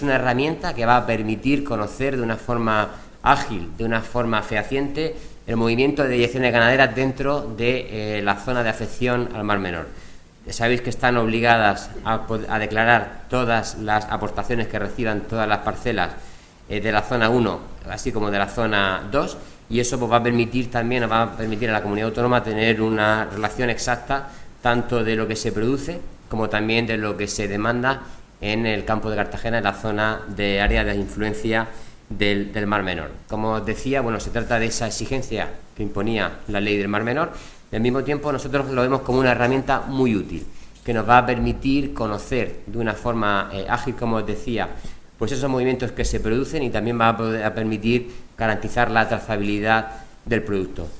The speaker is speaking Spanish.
Una herramienta que va a permitir conocer de una forma ágil, de una forma fehaciente, el movimiento de deyecciones ganaderas dentro de la zona de afección al Mar Menor. Sabéis que están obligadas a declarar todas las aportaciones que reciban todas las parcelas de la zona 1, así como de la zona 2, y eso pues va a permitir también a la comunidad autónoma tener una relación exacta tanto de lo que se produce como también de lo que se demanda en el campo de Cartagena, en la zona de área de influencia del Mar Menor. Como os decía, bueno, se trata de esa exigencia que imponía la ley del Mar Menor. Al mismo tiempo, nosotros lo vemos como una herramienta muy útil, que nos va a permitir conocer de una forma ágil, como os decía, pues esos movimientos que se producen, y también va a permitir garantizar la trazabilidad del producto.